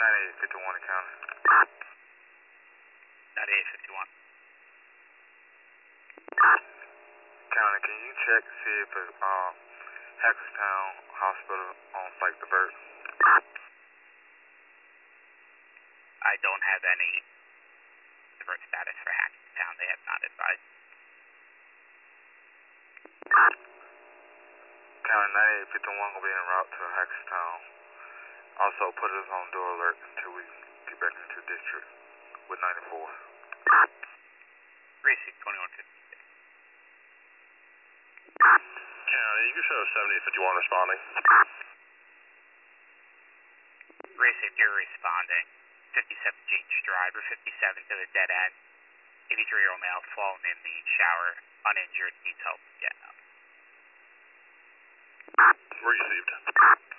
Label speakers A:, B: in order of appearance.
A: 9851 County.
B: 9851.
A: County, can you check to see if it's Hagerstown Hospital on Site Divert?
B: I don't have any divert status for Hagerstown. They have not advised.
A: County 9851 will be en route to Hagerstown. Also put us on door alert until we get back into district with 94.
B: Precinct 2156.
A: County, you can show 7851 responding.
B: Precinct, you're responding. 57 James Drive, or 57 to the dead end. 83-year-old male fallen in the shower, uninjured, needs help. Yeah.
A: Received.